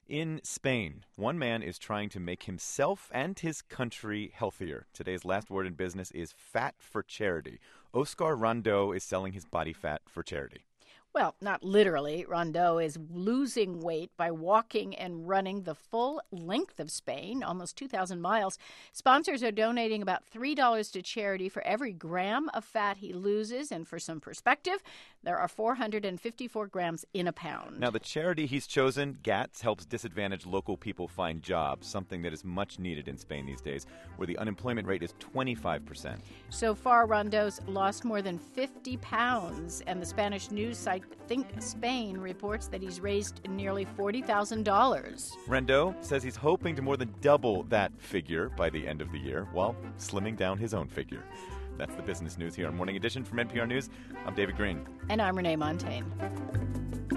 In Spain, one man is trying to make himself and his country healthier. Today's last word in business is fat for charity. Oscar Rondeau is selling his body fat for charity. Well, not literally. Rondeau is losing weight by walking and running the full length of Spain, almost 2,000 miles. Sponsors are donating about $3 to charity for every gram of fat he loses. And for some perspective, there are 454 grams in a pound. Now, the charity he's chosen, GATS, helps disadvantaged local people find jobs, something that is much needed in Spain these days, where the unemployment rate is 25%. So far, Rondeau's lost more than 50 pounds, and the Spanish news site Think Spain reports that he's raised nearly $40,000. Rondeau says he's hoping to more than double that figure by the end of the year while slimming down his own figure. That's the business news here on Morning Edition from NPR News. I'm David Green. And I'm Renee Montagne.